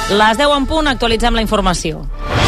Les 10 en punt, actualitzem la informació.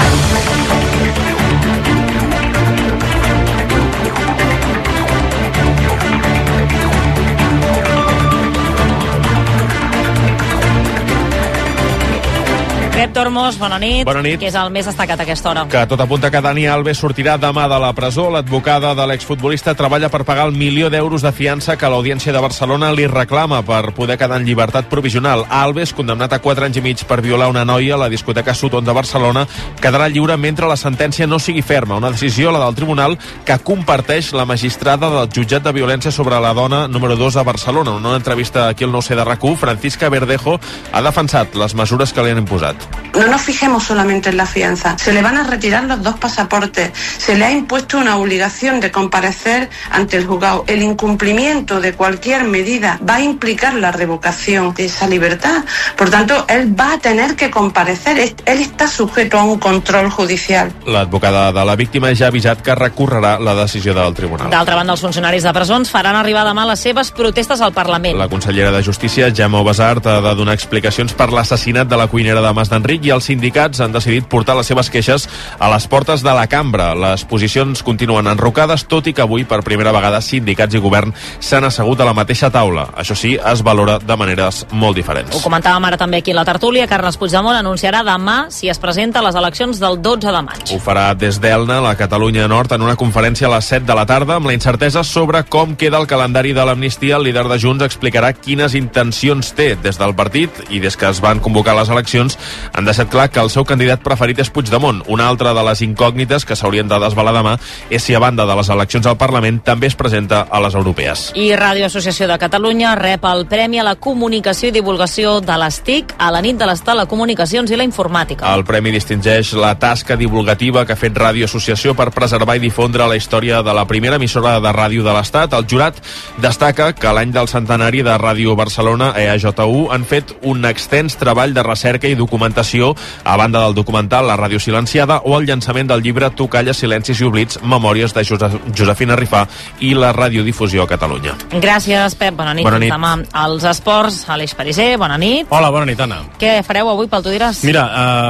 Pep Tormos, bona nit. Bona nit. Que és el més destacat a aquesta hora. Que tot apunta que Dani Alves sortirà demà de la presó. L'advocada de l'exfutbolista treballa per pagar el 1.000.000 d'euros de fiança que l'Audiència de Barcelona li reclama per poder quedar en llibertat provisional. Alves, condemnat a 4 anys i mig per violar una noia a la discoteca Sutton de Barcelona, quedarà lliure mentre la sentència no sigui ferma. Una decisió, la del tribunal, que comparteix la magistrada del jutjat de violència sobre la dona número 2 a Barcelona. En una entrevista aquí al 9C de RAC1, Francisca Verdejo ha defensat les mesures que li han imposat. No nos fijemos solamente en la fianza. Se le van a retirar los 2 pasaportes. Se le ha impuesto una obligación de comparecer ante el juzgado. El incumplimiento de cualquier medida va a implicar la revocación de esa libertad. Por tanto, él va a tener que comparecer. Él está sujeto a un control judicial. L'advocada de la víctima ja ha avisat que recorrerà la decisió del tribunal. D'altra banda, els funcionaris de presons faran arribar demà les seves protestes al Parlament. La consellera de Justícia, Gemma Ubasart, ha de donar explicacions per l'assassinat de la cuinera de Mas d'Enric i els sindicats han decidit portar les seves queixes a les portes de la cambra. Les posicions continuen enrocades, tot i que avui, per primera vegada, sindicats i govern s'han assegut a la mateixa taula. Això sí, es valora de maneres molt diferents. Ho comentàvem ara també aquí a la tertúlia. Carles Puigdemont anunciarà demà si es presenta a les eleccions del 12 de maig. Ho farà des d'Elna, la Catalunya Nord, en una conferència a les 7 de la tarda, amb la incertesa sobre com queda el calendari de l'amnistia. El líder de Junts explicarà quines intencions té des del partit i des que es van convocar les eleccions han deixat clar que el seu candidat preferit és Puigdemont. Una altra de les incògnites que s'haurien de desvelar demà és si a banda de les eleccions al Parlament també es presenta a les europees. I Ràdio Associació de Catalunya rep el Premi a la Comunicació i Divulgació de les TIC a la nit de les telecomunicacions i la informàtica. El premi distingeix la tasca divulgativa que ha fet Ràdio Associació per preservar i difondre la història de la primera emissora de ràdio de l'Estat. El jurat destaca que l'any del centenari de Ràdio Barcelona, EAJU, han fet un extens treball de recerca i documentació a banda del documental La Ràdio Silenciada o el llançament del llibre Tu calles, silencis i oblits, memòries de Josefina Rifà i la radiodifusió a Catalunya. Gràcies, Pep. Bona nit. Bona nit. Demà als esports, Aleix Pariser, bona nit. Hola, bona nit, Anna. Què fareu avui pel Tu diràs? Mira,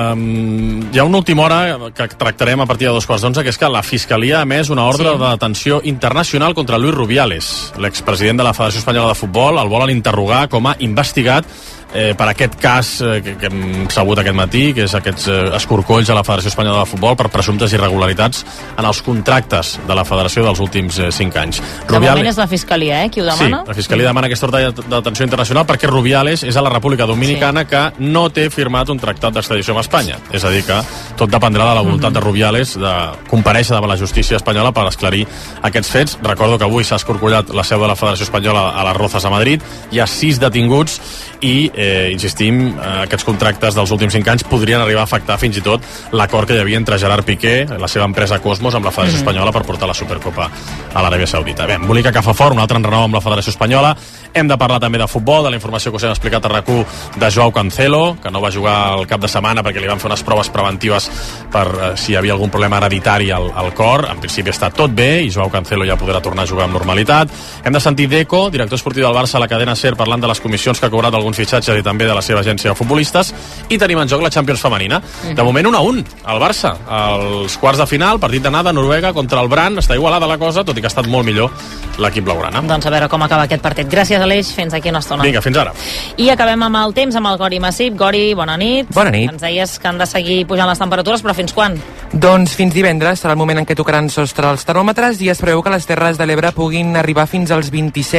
hi ha una última hora que tractarem a partir de 2:15, que és que la Fiscalia ha emès una ordre de detenció internacional contra Luis Rubiales, l'expresident de la Federació Espanyola de Futbol. El volen interrogar com a investigat per aquest cas que hem sabut aquest matí, que és aquests escorcolls a la Federació Espanyola de Futbol per presumptes irregularitats en els contractes de la Federació dels últims 5 anys. De moment és la Fiscalia, qui ho demana? Sí, la Fiscalia demana aquesta ordre de detenció internacional perquè Rubiales és a la República Dominicana que no té firmat un tractat d'extradició amb Espanya. És a dir, que tot dependrà de la voluntat de Rubiales de comparèixer davant la justícia espanyola per esclarir aquests fets. Recordo que avui s'ha escorcollat la seu de la Federació Espanyola a les Rozas a Madrid. Hi ha 6 detinguts i insistim, aquests contractes dels últims 5 anys podrien arribar a afectar fins i tot l'acord que hi havia entre Gerard Piqué, la seva empresa Cosmos, amb la Federació Espanyola per portar la Supercopa a l'Aràbia Saudita. Bé, embolica que fa fort, un altre enrenou amb la Federació Espanyola. Hem de parlar també de futbol, de la informació que us hem explicat a RAC1 de Joao Cancelo, que no va jugar el cap de setmana perquè li van fer unes proves preventives per si hi havia algun problema hereditari al cor. En principi està tot bé i Joao Cancelo ja podrà tornar a jugar amb normalitat. Hem de sentir Deco, director esportiu del Barça, a la cadena SER, parlant de les comissions que ha cobrat alguns fitxatges i també de la seva agència de futbolistes. I tenim en joc la Champions femenina. De moment 1-1 al Barça. Els quarts de final, partit d'anada, Noruega contra el Brann. Està igualada la cosa, tot i que ha estat molt millor l'equip blaugrana. Doncs a veure com acaba aquest partit. Gràcies, Aleix. Fins aquí una estona. Vinga, fins ara. I acabem amb el temps, amb el Gori Massip. Gori, bona nit. Bona nit. Ens deies que han de seguir pujant les temperatures, però fins quan? Doncs fins divendres serà el moment en què tocaran sostre els termòmetres i es preveu que les Terres de l'Ebre puguin arribar fins als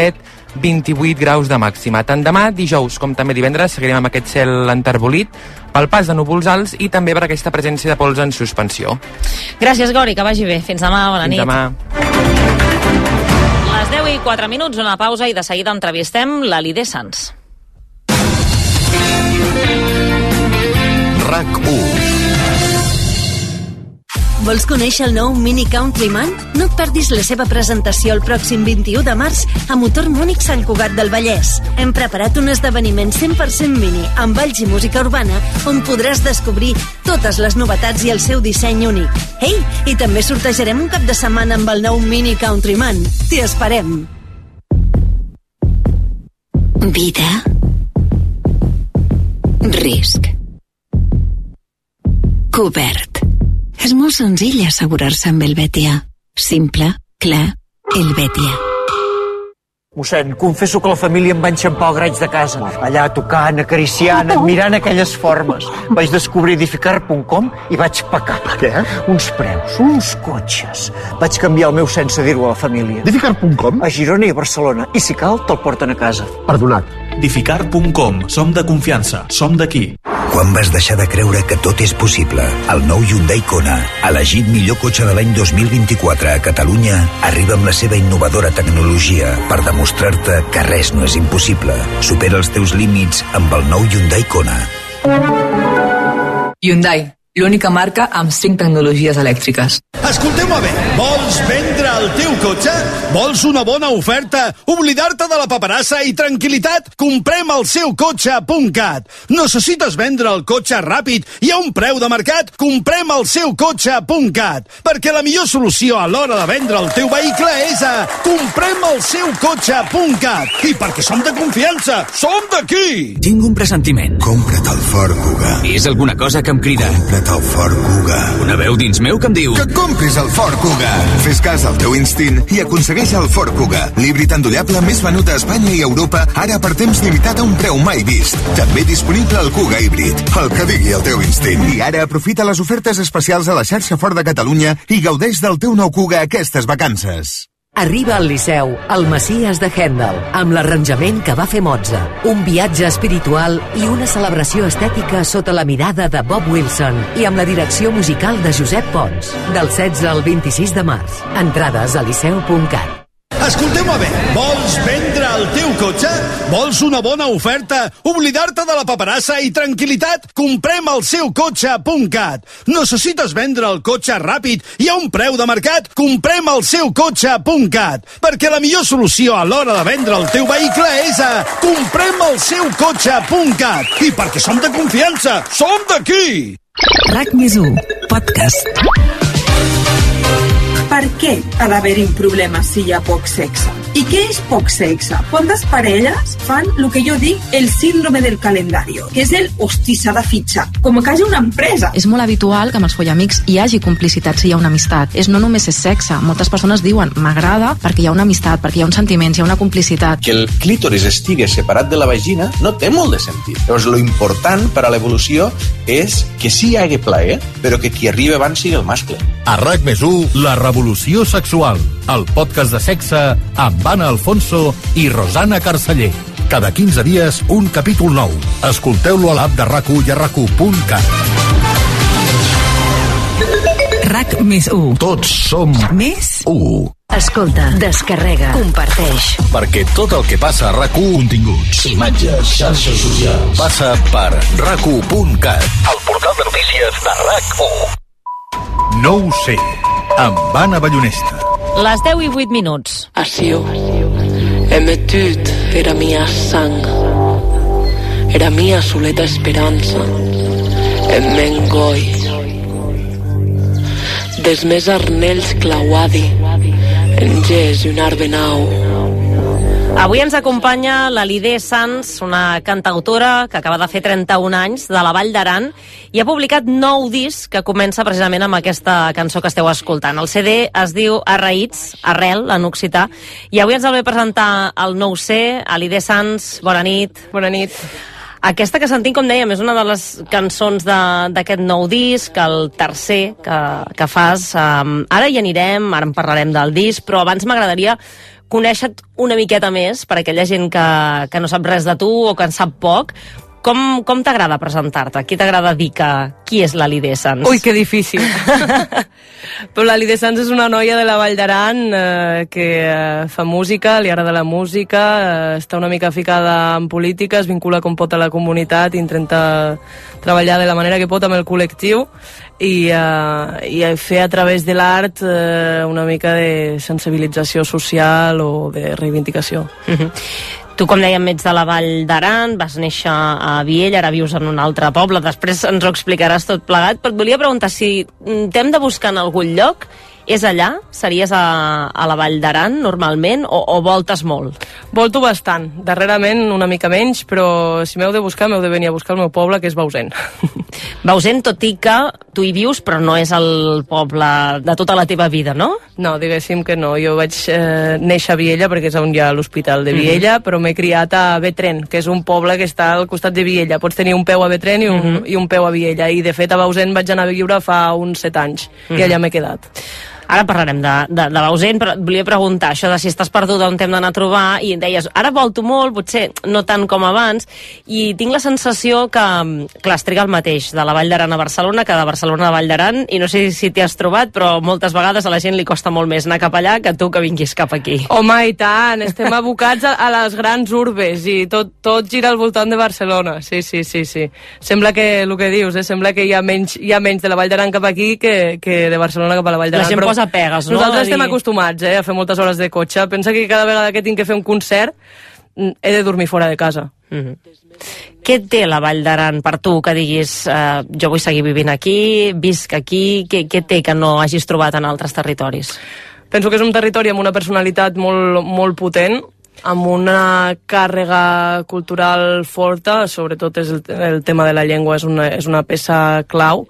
27-28 graus de màxima. Tant demà, dijous, com també divendres, seguirem amb aquest cel enterbolit pel pas de núvols alts i també per aquesta presència de pols en suspensió. Gràcies, Gori, que vagi bé. Fins demà, bona nit. Fins demà. Les 10:04, una pausa i de seguida entrevistem la Lidé Sans. RAC1. Vols conèixer el nou Mini Countryman? No et perdis la seva presentació el pròxim 21 de març a Motor Múnich Sant Cugat del Vallès. Hem preparat un esdeveniment 100% mini amb balls i música urbana on podràs descobrir totes les novetats i el seu disseny únic. Ei, i també sortejarem un cap de setmana amb el nou Mini Countryman. T'hi esperem. Vida. Risc. Cobert. És molt senzill assegurar-se amb el Betia. Simple, clar, el Betia. Mossèn, confesso que la família em va enxampar el graig de casa. Allà tocant, acariciant, admirant aquelles formes. Vaig descobrir edificar.com i vaig pecar. Què? Uns preus, uns cotxes. Vaig canviar el meu sense dir-ho a la família. Edificar.com? A Girona i a Barcelona. I si cal, te'l porten a casa. Perdonat. Edificar.com. Som de confiança. Som d'aquí. Quan vas deixar de creure que tot és possible? El nou Hyundai Kona, elegit millor cotxe de l'any 2024 a Catalunya, arriba amb la seva innovadora tecnologia per demostrar-te que res no és impossible. Supera els teus límits amb el nou Hyundai Kona. Hyundai, l'única marca amb 5 tecnologies elèctriques. Escolteu-me bé, vols vendre el teu cotxe? Vols una bona oferta? Oblidar-te de la paperassa i tranquil·litat? Comprem el seu cotxe.cat. Necessites vendre el cotxe ràpid i a un preu de mercat? Comprem el seu cotxe.cat. Perquè la millor solució a l'hora de vendre el teu vehicle és a comprem el seu cotxe.cat. I perquè som de confiança, som d'aquí! Tinc un pressentiment. Compra't el Ford Kuga. És alguna cosa que em crida. Compra't el Ford Kuga. Una veu dins meu que em diu... Que compris el Ford Kuga. Fes cas al teu instint i aconsegueix el Ford Kuga, l'híbrid endollable més venut a Espanya i Europa, ara per temps limitat a un preu mai vist. També disponible el Kuga híbrid, el que digui el teu instint. I ara aprofita les ofertes especials a la xarxa Ford de Catalunya i gaudeix del teu nou Kuga aquestes vacances. Arriba al Liceu, el Messies de Handel, amb l'arranjament que va fer Mozart. Un viatge espiritual i una celebració estètica sota la mirada de Bob Wilson i amb la direcció musical de Josep Pons. Del 16 al 26 de març. Entrades a liceu.cat. Escolteu-me bé, vols vendre el teu cotxe? Vols una bona oferta? Oblidar-te de la paperassa i tranquil·litat? Comprem el seu cotxe.cat. Necessites vendre el cotxe ràpid i a un preu de mercat? Comprem el seu cotxe.cat. Perquè la millor solució a l'hora de vendre el teu vehicle és a comprem el seu cotxe.cat. I perquè som de confiança, som d'aquí! RAC+1, podcast. Per què ha d'haver-hi un problema si hi ha poc sexe? I què és poc sexe? Quantes parelles fan el que jo dic el síndrome del calendario, que és el hosti, s'ha de fitxar, com que hi ha una empresa. És molt habitual que amb els follamics hi hagi complicitat si hi ha una amistat. No només és sexe, moltes persones diuen m'agrada perquè hi ha una amistat, perquè hi ha uns sentiments, hi ha una complicitat. Que el clítoris estigui separat de la vagina no té molt de sentit. Llavors, lo important per a l'evolució és que sí hi hagi plaer, però que qui arriba abans sigui el mascle. A RAC+1, la revolució sexual. El podcast de sexe amb Anna Alfonso i Rosana Carceller. Cada 15 dies, un capítol nou. Escolteu-lo a l'app de RAC1 i a RAC1.cat. RAC+1. Tots som més 1. Escolta, descarrega, comparteix. Perquè tot el que passa a RAC1, continguts, imatges, xarxes socials, passa per RAC1.cat, el portal de notícies de RAC1. No ho sé, amb Anna Ballonesta. Les 10 i 8 minuts. Asio, emetut era mia sang, era mia soleta esperança, en mengoi. Des més arnells clauadi, en gès i un arbre nau. Avui ens acompanya la Lidé Sans, una cantautora que acaba de fer 31 anys, de la Vall d'Aran, i ha publicat 9 discs que comença precisament amb aquesta cançó que esteu escoltant. El CD es diu Arraïts, Arrel, en occità, i avui ens el ve presentar el 9C, a Lidé Sans. Bona nit. Bona nit. Aquesta que sentim, com dèiem, és una de les cançons d'aquest nou disc, el tercer que fas. Ara hi anirem, ara en parlarem del disc, però abans m'agradaria conèixer-te una miqueta més per aquella gent que no sap res de tu o que en sap poc. Com t'agrada presentar-te? Qui t'agrada dir qui és la Lidé Sans? Ui, que difícil. Però la Lidé Sans és una noia de la Vall d'Aran que fa música, li agrada la música, està una mica ficada en política, es vincula com pot a la comunitat, intenta treballar de la manera que pot amb el col·lectiu i fer a través de l'art una mica de sensibilització social o de reivindicació. Tu, com dèiem, ets de la Vall d'Aran, vas néixer a Viella, ara vius en un altre poble, després ens ho explicaràs tot plegat, però et volia preguntar si t'hem de buscar en algun lloc, és allà? Series a la Vall d'Aran, normalment, o voltes molt? Volto bastant, darrerament una mica menys, però si m'heu de buscar, m'heu de venir a buscar al meu poble, que és Bausen. Bausen, tot i que tu hi vius, però no és el poble de tota la teva vida, no? No, diguéssim que no. Jo vaig néixer a Viella, perquè és on hi ha l'hospital de Viella, però m'he criat a Betren, que és un poble que està al costat de Viella. Pots tenir un peu a Betren i un peu a Viella. I, de fet, a Bausen vaig anar a viure fa uns 7 anys, i allà m'he quedat. Ara parlarem de Bausen, però et volia preguntar això de si estàs perduda on t'hem d'anar a trobar, i deies, ara volto molt, potser no tant com abans, i tinc la sensació que, clar, es triga el mateix de la Vall d'Aran a Barcelona que de Barcelona a Vall d'Aran, i no sé si t'hi has trobat, però moltes vegades a la gent li costa molt més anar cap allà que tu que vinguis cap aquí. Home, i tant, estem abocats a les grans urbes, i tot gira al voltant de Barcelona, sí. Sembla que, el que dius, sembla que hi ha menys de la Vall d'Aran cap aquí que de Barcelona cap a la Vall d'Aran. La gent posa pegues, no? Nosaltres estem acostumats a fer moltes hores de cotxe. Pensa que cada vegada que tinc que fer un concert he de dormir fora de casa. Què té la Vall d'Aran per tu, que diguis jo vull seguir vivint aquí, visc aquí, què té que no hagis trobat en altres territoris? Penso que és un territori amb una personalitat molt potent, amb una càrrega cultural forta, sobretot el tema de la llengua és una peça clau,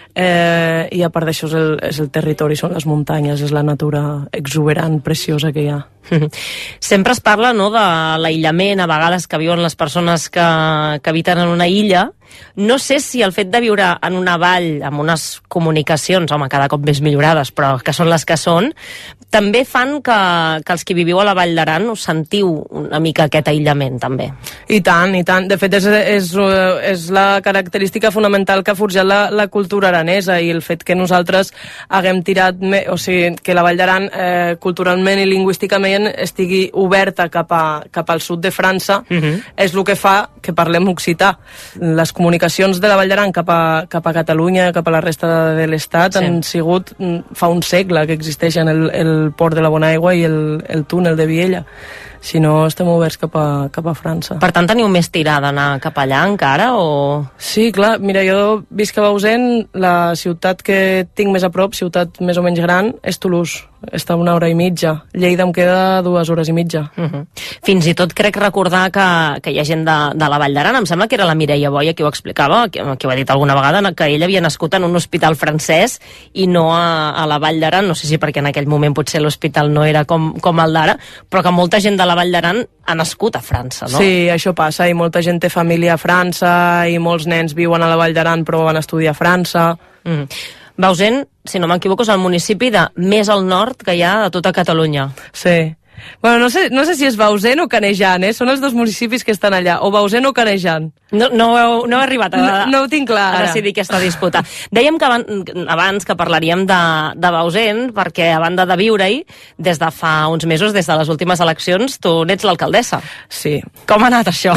i a part d'això és el territori, són les muntanyes, és la natura exuberant, preciosa que hi ha. Sempre es parla, no, de l'aïllament a vegades que viuen les persones que habiten en una illa. No sé si el fet de viure en una vall amb unes comunicacions, home, cada cop més millorades, però que són les que són, també fan que els que viviu a la Vall d'Aran us sentiu una mica aquest aïllament, també. I tant. De fet, és la característica fonamental que ha forjat la cultura aranesa, i el fet que nosaltres haguem tirat, o sigui, que la Vall d'Aran culturalment i lingüísticament estigui oberta cap al sud de França, és el que fa que parlem occità. Les comunicacions de la Vall d'Aran cap a Catalunya, cap a la resta de l'Estat, han sigut fa un segle que existeixen el port de la Bonaigua i el túnel de Viella. Si no, estem oberts cap a França. Per tant, teniu més tirada d'anar cap allà encara, o...? Sí, clar. Mira, jo visc a Bausen, la ciutat que tinc més a prop, ciutat més o menys gran, és Toulouse. Està a 1 hora i mitja. Lleida em queda 2 hores i mitja. Fins i tot crec recordar que hi ha gent de la Vall d'Aran. Em sembla que era la Mireia Boia qui ho explicava, que ho ha dit alguna vegada, que ella havia nascut en un hospital francès i no a la Vall d'Aran. No sé si perquè en aquell moment potser l'hospital no era com el d'ara, però que molta gent de la Vall d'Aran ha nascut a França, no? Sí, això passa, i molta gent té família a França, i molts nens viuen a la Vall d'Aran però van estudiar a França. Bausen, si no m'equivoco, és el municipi de més al nord que hi ha de tota Catalunya. Sí. Bueno, no sé si és Bausen o Canejan, Són els dos municipis que estan allà, o Bausen o Canejan. No heu arribat no ho tinc clar, a decidir aquesta disputa. Dèiem que abans que parlaríem de Bausen, perquè a banda de viure-hi, des de fa uns mesos, des de les últimes eleccions, tu n'ets l'alcaldessa. Sí. Com ha anat això?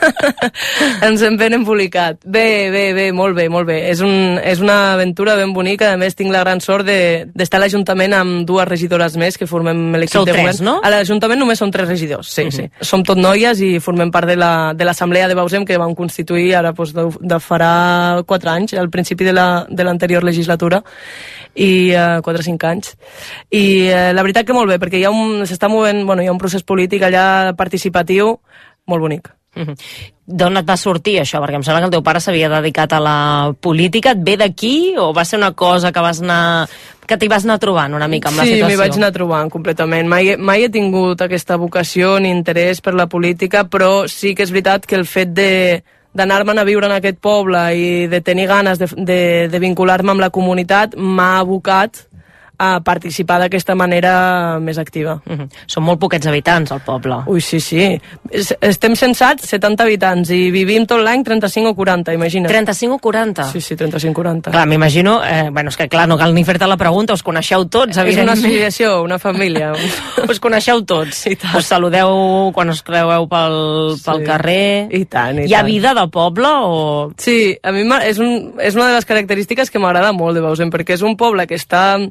Ens hem ben embolicat. Bé, molt bé. És una aventura ben bonica. A més, tinc la gran sort d'estar a l'Ajuntament amb 2 regidores més que formem l'equip de govern. No? A l'Ajuntament només són 3 regidors, sí. Som tot noies i formem part de l'Assemblea de Bausen, que vam constituir ara de farà 4 anys, al principi de l'anterior legislatura, i 4 o 5 anys. I la veritat que molt bé, perquè s'està movent, hi ha un procés polític allà participatiu molt bonic. D'on et va sortir això? Perquè em sembla que el teu pare s'havia dedicat a la política. Et ve d'aquí o va ser una cosa que t'hi vas anar trobant una mica amb la situació? Sí, m'hi vaig anar trobant completament. Mai he tingut aquesta vocació ni interès per la política, però sí que és veritat que el fet d'anar-me'n a viure en aquest poble i de tenir ganes de vincular-me amb la comunitat m'ha abocat a participar d'aquesta manera més activa. Són molt poquets habitants, al poble. Ui, sí. Estem censats 70 habitants i vivim tot l'any 35 o 40, imagina't. 35 o 40? Sí, 35 o 40. Clar, m'imagino... és que clar, no cal ni fer-te la pregunta, us coneixeu tots, evidentment. És una associació, una família. Us coneixeu tots. Us saludeu quan us creueu pel carrer. I tant. Hi ha vida de poble o...? Sí, a mi és una de les característiques que m'agrada molt de Bausen, perquè és un poble que està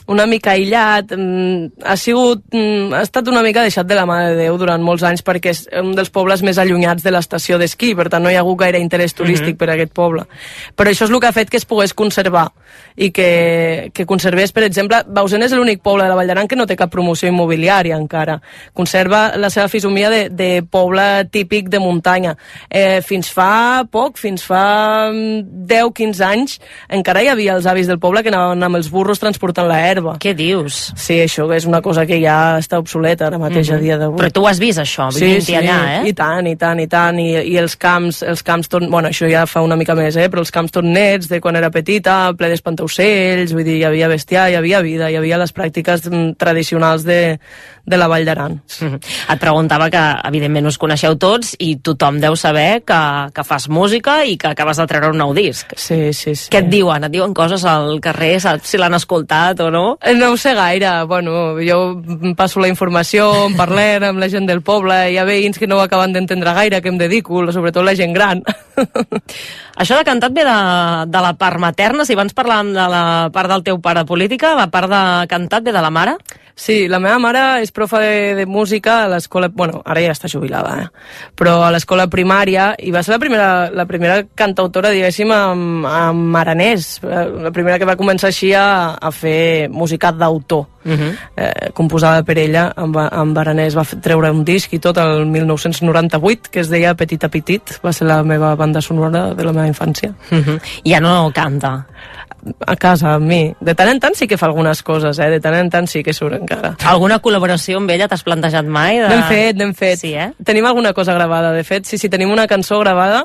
una mica aïllat, ha estat una mica deixat de la mà de Déu durant molts anys perquè és un dels pobles més allunyats de l'estació d'esquí, per tant no hi ha hagut gaire interès turístic per a aquest poble. Però això és el que ha fet que es pogués conservar i que conservés, per exemple, Bausen és l'únic poble de la Vall d'Aran que no té cap promoció immobiliària encara. Conserva la seva fisomia de poble típic de muntanya. Fins fa poc, fins fa 10-15 anys, encara hi havia els avis del poble que anaven amb els burros transportant la herba. Què dius? Sí, això és una cosa que ja està obsoleta ara mateix a dia d'avui. Però tu ho has vist, això, vivint-hi allà, eh? I tant. I els camps tot... Bueno, això ja fa una mica més, però els camps tot nets, de quan era petita, ple d'espantaocells, vull dir, hi havia bestiar, hi havia vida, hi havia les pràctiques tradicionals de la Vall d'Aran. Et preguntava que, evidentment, us coneixeu tots i tothom deu saber que fas música i que acabes de treure un nou disc. Sí. Què et diuen? Et diuen coses al carrer? Saps si l'han escoltat o no? No ho sé gaire. Bueno, jo passo la informació, en parlem amb la gent del poble, hi ha veïns que no ho acaben d'entendre gaire a què em dedico, sobretot la gent gran. Això de cantat ve de la part materna, si abans parlàvem de la part del teu pare política, la part de cantat ve de la mare? Sí, la meva mare és profa de música a l'escola... Bueno, ara ja està jubilada, però a l'escola primària, i va ser la primera cantautora, diguéssim, amb aranès. La primera que va començar així a fer música d'autor, composada per ella, amb aranès. Va treure un disc i tot el 1998, que es deia Petit a Petit. Va ser la meva banda sonora de la meva infància. Ja no canta? A casa, amb mi. De tant en tant sí que fa algunes coses, de tant en tant sí que surt encara. Alguna col·laboració amb ella t'has plantejat mai? N'hem fet. Sí, Tenim alguna cosa gravada, de fet. Sí, tenim una cançó gravada,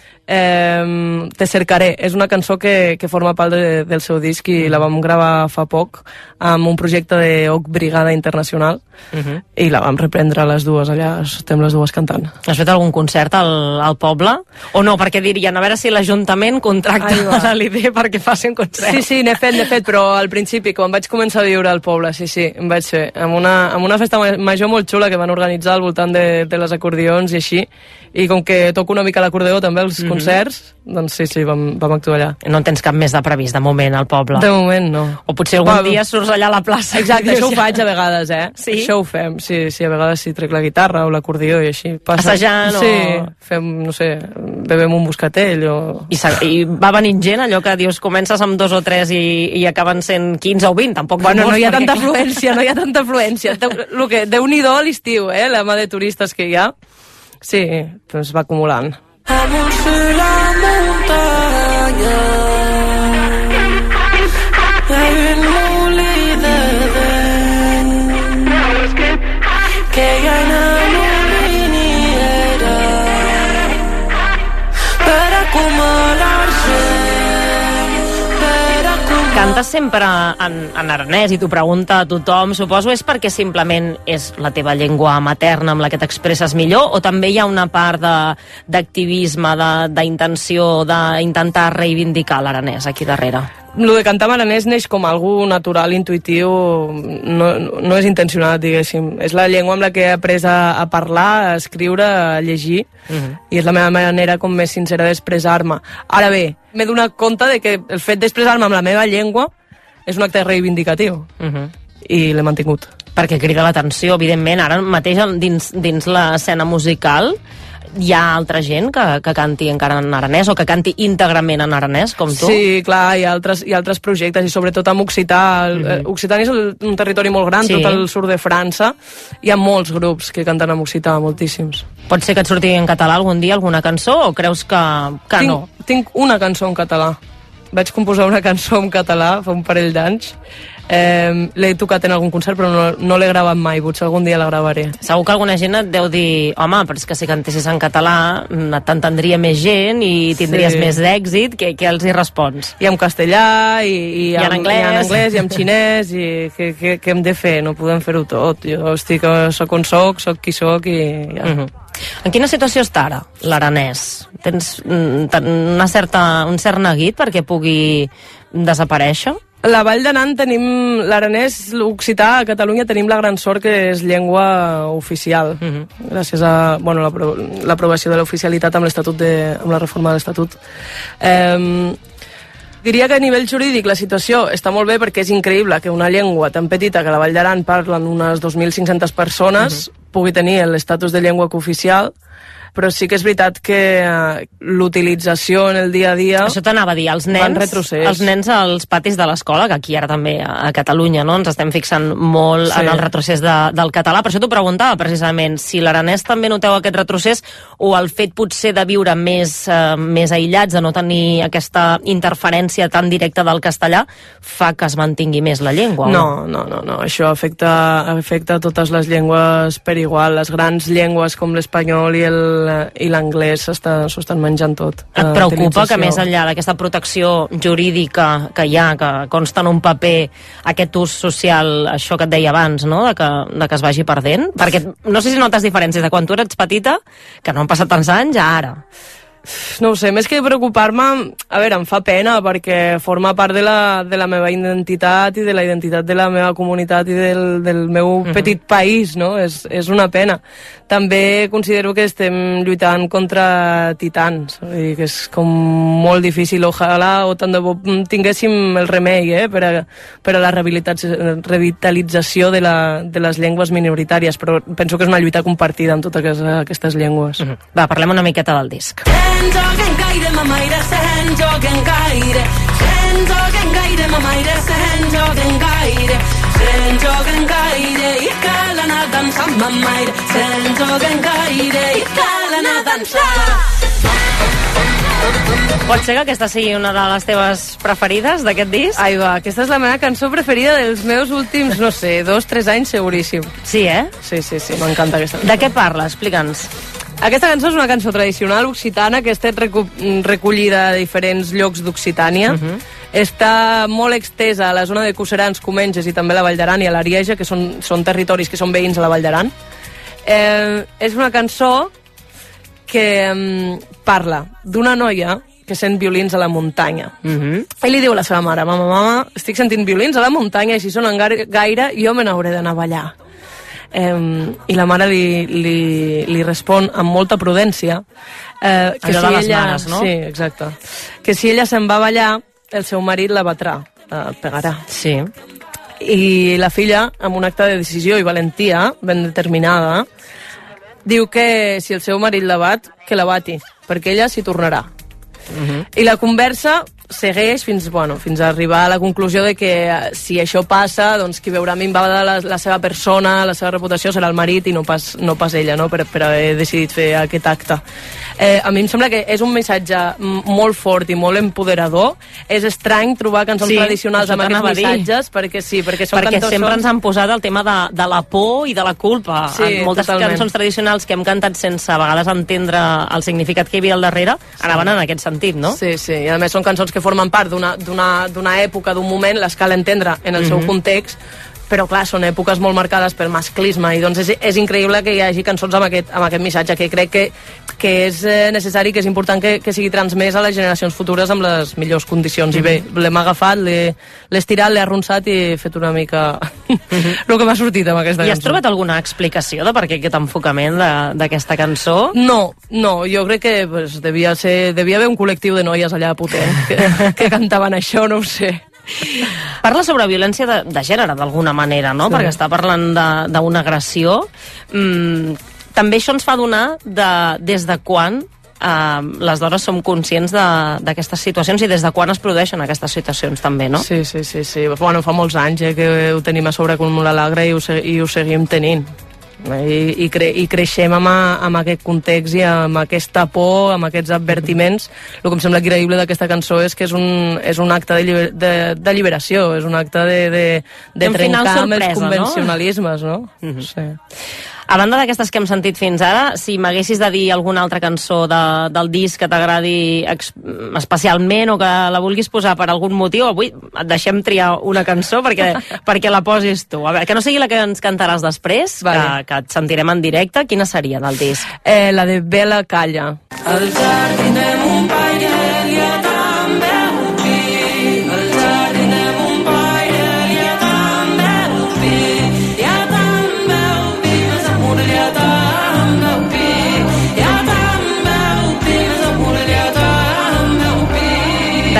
Te cercaré. És una cançó que forma part del seu disc i la vam gravar fa poc amb un projecte de Oc Brigada Internacional i la vam reprendre les dues, allà estem les dues cantant. Has fet algun concert al poble? O no, perquè dirien, a veure si l'Ajuntament contracta a l'ID perquè faci un concert. Sí, n'he fet, però al principi, quan vaig començar a viure al poble, sí, em vaig fer, amb una festa major molt xula que van organitzar al voltant de les acordions i així, i com que toco una mica l'acordeó també als concerts, doncs sí, vam actuar allà. No en tens cap més de previst, de moment, al poble? De moment, no. O potser algun dia surts allà a la plaça. Exacte, això ho faig a vegades, Sí? Això ho fem, sí, a vegades sí, trec la guitarra o l'acordió i així. Assajant o... Sí, fem, no sé, bevem un moscatell o... I va venint gent, allò que dius, comences amb 2 o 3 i acaben sent 15 o 20, tampoc bueno, no hi ha tanta afluència, Déu-n'hi-do a l'estiu, la mà de turistes que hi ha. Sí, doncs va acumulant. Vamos a la montaña, hay un molí de vent que ya viniera per acumular-se. Cantes sempre en aranès i t'ho pregunta a tothom, suposo és perquè simplement és la teva llengua materna amb la que t'expresses millor o també hi ha una part d'activisme, d'intenció d'intentar reivindicar l'aranès aquí darrere? Lo de cantar en aranès neix com algo natural, intuïtiu, no és intencionat, diguéssim. És la llengua amb la que he après a parlar, a escriure, a llegir, i és la meva manera com més sincera d'expressar-me. Ara bé, m'he donat compte de que el fet d'expressar-me amb la meva llengua és un acte reivindicatiu, i l'he mantingut. Perquè crida l'atenció, evidentment, ara mateix dins l'escena musical hi ha altra gent que canti encara en aranès o que canti íntegrament en aranès, com tu? Sí, clar, hi ha altres projectes i sobretot amb occità. Occitània és un territori molt gran, tot el sud de França. Hi ha molts grups que canten en occità, moltíssims. Pot ser que et surti en català algun dia alguna cançó o creus que no? Tinc una cançó en català. Vaig composar una cançó en català fa un parell d'anys. L'he tocat en algun concert però no l'he gravat mai, potser algun dia la gravaré. Segur que alguna gent et deu dir home, però és que si cantessis en català t'entendria més gent i tindries més d'èxit, què els hi respons? I en castellà i en anglès i en xinès i què hem de fer? No podem fer-ho tot. Jo soc on soc qui soc i ja. En quina situació està ara l'aranès? Tens un cert neguit perquè pugui desaparèixer? La Vall d'Aran tenim l'aranès, l'occità, a Catalunya tenim la gran sort que és llengua oficial, gràcies a l'aprovació de l'oficialitat amb la reforma de l'Estatut. Diria que a nivell jurídic la situació està molt bé perquè és increïble que una llengua tan petita que la Vall d'Aran parlen unes 2.500 persones pugui tenir l'estatus de llengua cooficial, però sí que és veritat que l'utilització en el dia a dia... Això t'anava a dir, els nens als patis de l'escola, que aquí ara també a Catalunya, no? Ens estem fixant molt en el retrocés del català. Per això t'ho preguntava, precisament, si l'aranès també noteu aquest retrocés o el fet potser de viure més aïllats, de no tenir aquesta interferència tan directa del castellà, fa que es mantingui més la llengua? No. Això afecta totes les llengües per igual. Les grans llengües com l'espanyol i l'anglès s'ho estan menjant tot. Et preocupa que més enllà d'aquesta protecció jurídica que hi ha, que consta en un paper, aquest ús social, això que et deia abans, no? de que es vagi perdent? Perquè no sé si notes diferències de quan tu eres petita, que no han passat tants anys, a ara. No ho sé, més que preocupar-me, a veure, em fa pena perquè forma part de la meva identitat i de la identitat de la meva comunitat i del meu petit país, no? És una pena. També considero que estem lluitant contra titans, que és com molt difícil. Ojalà o tant de bo tinguéssim el remei per a la revitalització de les llengües minoritàries, però penso que és una lluita compartida amb totes aquestes llengües. Va, parlem una miqueta del disc. Sent gaire, mamaire, sent joquen gaire. Sent joquen gaire, mamaire, sent joquen gaire. Sent joquen gaire i cal anar dansant, mamaire. Sent joquen gaire i cal anar dansant. Pot ser que aquesta sigui una de les teves preferides d'aquest disc? Ai, va, aquesta és la meva cançó preferida dels meus últims, no sé, 2-3 anys seguríssim. Sí, eh? Sí, m'encanta aquesta cançó. De què parla? Explica'ns. Aquesta cançó és una cançó tradicional occitana que ha estat recollida a diferents llocs d'Occitània. Està molt extesa a la zona de Cuserans, Comenges i també la Vall d'Aran i a l'Arieja, que són territoris que són veïns a la Vall d'Aran. És una cançó que parla d'una noia que sent violins a la muntanya. Ell li diu a la seva mare: mama, estic sentint violins a la muntanya i si sonen gaire jo me n'hauré d'anar a ballar. I la mare li respon amb molta prudència que allò de les mares, no? Sí, exacte. Que si ella se'n va a ballar, el seu marit la batrà, el pegarà. Sí. I la filla, amb un acte de decisió i valentia ben determinada, diu que si el seu marit la bat, que la bati, perquè ella s'hi tornarà. I la conversa segueix fins a arribar a la conclusió de que si això passa, doncs qui veurà minvada la seva persona, la seva reputació serà el marit i no pas ella, no? per haver decidit fer aquest acte. A mi em sembla que és un missatge molt fort i molt empoderador. És estrany trobar cançons tradicionals amb aquests missatges, perquè són perquè cançons... sempre ens han posat el tema de la por i de la culpa. Sí, moltes cançons tradicionals que hem cantat sense a vegades entendre el significat que hi havia al darrere anaven en aquest sentit, no? Sí, i a més són cançons que formen part d'una època, d'un moment, les cal entendre en el seu context, però clar, són èpoques molt marcades per masclisme i doncs és increïble que hi hagi cançons amb aquest missatge, que crec que és necessari, que és important que sigui transmès a les generacions futures amb les millors condicions. I bé, l'hem agafat, l'he estirat, l'he arronsat i he fet una mica el que m'ha sortit amb aquesta cançó. I has trobat alguna explicació de per què aquest enfocament d'aquesta cançó? No, jo crec que devia haver un col·lectiu de noies allà potent que cantaven això, no ho sé. Parla sobre violència de gènere, d'alguna manera, no? Sí. Perquè està parlant d'una agressió. També això ens fa adonar des de quan les dones som conscients d'aquestes situacions i des de quan es produeixen aquestes situacions, també, no? Sí. Bueno, fa molts anys que ho tenim a sobre com la lagra i ho seguim tenint. I creixem amb aquest context i amb aquesta por, amb aquests advertiments. El que em sembla increïble d'aquesta cançó és que és un acte d'alliberació, és un acte de trencar amb els convencionalismes, no? Sí. A banda d'aquestes que hem sentit fins ara, si m'haguessis de dir alguna altra cançó del disc que t'agradi especialment o que la vulguis posar per algun motiu, avui et deixem triar una cançó perquè la posis tu. A veure, que no sigui la que ens cantaràs després, vale. que et sentirem en directe. Quina seria del disc? La de Bela Calla. El jardí de mon pare li ha tan veu pi, el jardí de mon pare li ha tan veu pi, li ha tan veu pi, més amor li ha tan veu pi, li ha tan veu pi, més amor li ha tan veu pi. De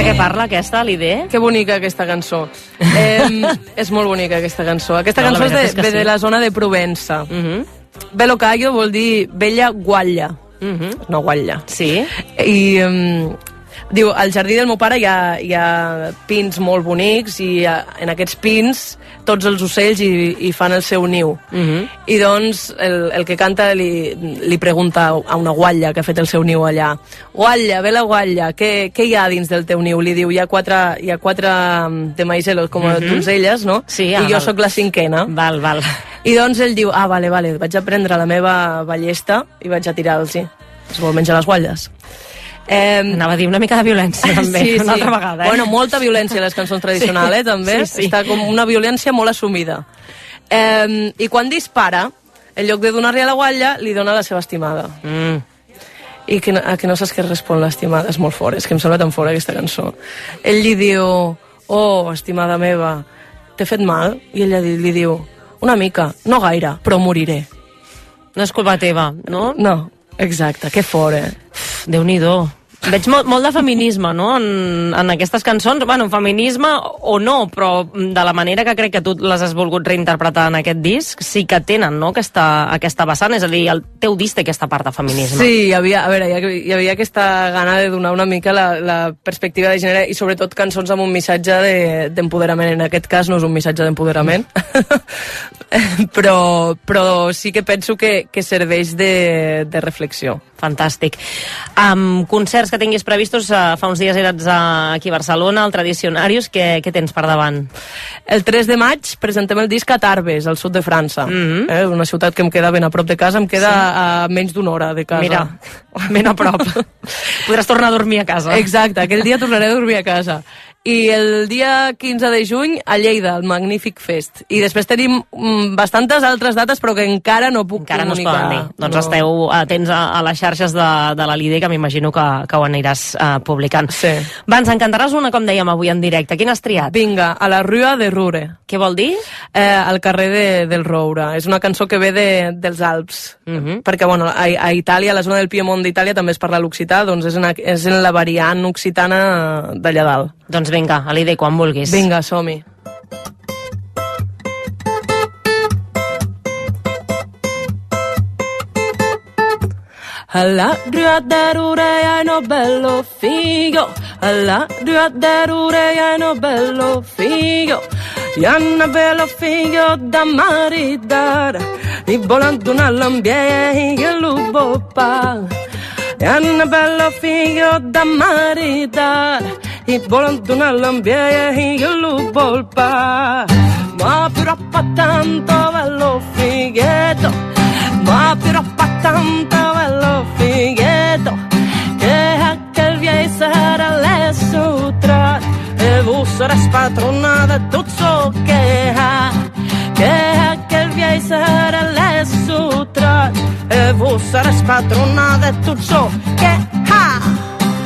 De què parla aquesta, l'idea? Que bonica aquesta cançó. És molt bonica aquesta cançó. Aquesta cançó és de la zona de Provença. Bello Caio vol dir bella guatlla. No guatlla. Sí. I diu, al jardí del meu pare hi ha pins molt bonics i en aquests pins tots els ocells hi fan el seu niu. I doncs el que canta li pregunta a una guatlla que ha fet el seu niu allà: guatlla, bella guatlla, què hi ha dins del teu niu? Li diu, hi ha quatre de maiselos, com donzelles, no? Sí, i jo sóc la cinquena. Val. I doncs ell diu, vale, vaig a prendre la meva ballesta i vaig a tirar-los-hi. Es vol menjar les guatlles. Anava a dir una mica de violència, també, una altra vegada. Bueno, molta violència a les cançons tradicionals, també. Sí. Està com una violència molt assumida. I quan dispara, en lloc de donar-li a la guatlla, li dona la seva estimada. I que no saps què respon l'estimada, és molt fort, és que em sembla tan fora aquesta cançó. Ell li diu, oh, estimada meva, t'he fet mal? I ella li diu, una mica, no gaire, però moriré. No és culpa teva, no? No. Exacte, que fora. Déu-n'hi-do. Veig molt de feminisme, no?, en aquestes cançons. Bueno, feminisme o no, però de la manera que crec que tu les has volgut reinterpretar en aquest disc, sí que tenen, no?, aquesta vessant. És a dir, el teu disc té aquesta part de feminisme. Sí, hi havia aquesta gana de donar una mica la perspectiva de gènere i sobretot cançons amb un missatge d'empoderament. En aquest cas no és un missatge d'empoderament, però sí que penso que serveix de reflexió. Fantàstic. Concerts que tinguis previstos, fa uns dies eres aquí a Barcelona, al Tradicionarius, què tens per davant? El 3 de maig presentem el disc a Tarbes, al sud de França. Una ciutat que em queda ben a prop de casa, em queda a menys d'una hora de casa. Mira, ben a prop. Podràs tornar a dormir a casa. Exacte, aquell dia tornaré a dormir a casa. I el dia 15 de juny a Lleida, el Magnífic Fest. I després tenim bastantes altres dates, però que encara no puc comunicar. Encara no es poden dir. Doncs esteu atents a les xarxes de la Lide, que m'imagino que ho aniràs publicant. Sí. Va, ens encantaràs una, com dèiem avui en directe. Quina has triat? Vinga, a la Rua de Rure. Què vol dir? Al carrer del Roure. És una cançó que ve dels Alps. Perquè, bueno, a Itàlia, a la zona del Piemont d'Itàlia, també es parla l'occità, doncs és en la variant occitana d'allà dalt. Doncs vinga, a l'idea, quan vulguis. Vinga, som-hi. Alla Rua de Rure no bello figo, alla Rua de Rure no bello figo, e hanno bello figo da maritare, e volando all'ambiente che lupo pa. E hanno bello figo da maritare, e volando all'ambiente che lupo pa. Ma però fa tanto bello fighetto, ma però fa tanto bello fighetto, che aquel viei sarà lesso tra, e voi sarà spatronata tutto ciò che ha, che aquel viei sarà lesso tra, e voi sarà spatronata tutto ciò che ha.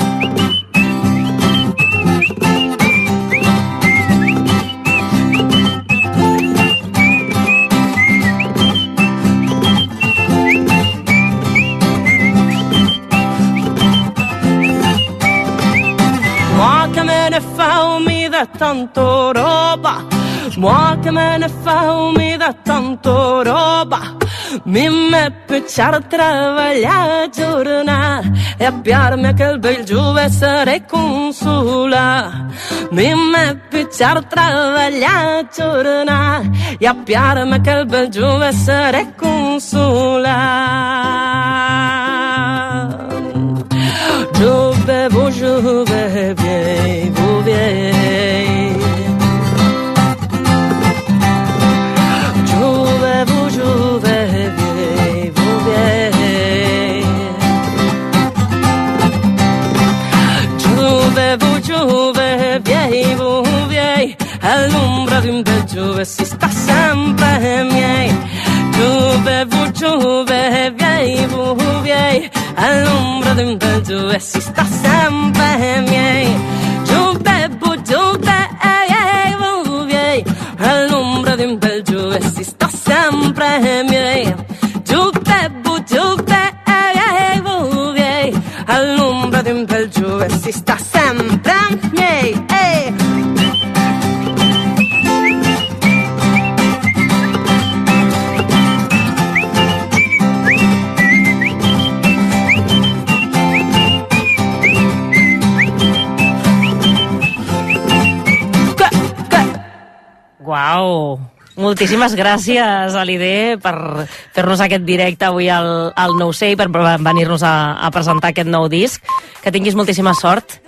Tanto roba, mo che me ne fa umida tanto roba, mi me piacere travagliare giornare e abbiarmi che il bel giove sarei consola. Mi me piacere travagliare giornare e abbiarmi che il bel giove sarei consola. Giove, voi giove, viei, voi viei. Giove, viei, all'ombra di un bel giove si sta sempre miei. Giove, viei, all'ombra di un bel giove si sta sempre miei. Giove, viei, all'ombra di un bel giove si sta sempre miei. Giove, viei, all'ombra di un bel giove si si està sempre amb mi. Uau! Moltíssimes gràcies, Halide, per fer-nos aquest directe avui al 9C i per venir-nos a presentar aquest nou disc. Que tinguis moltíssima sort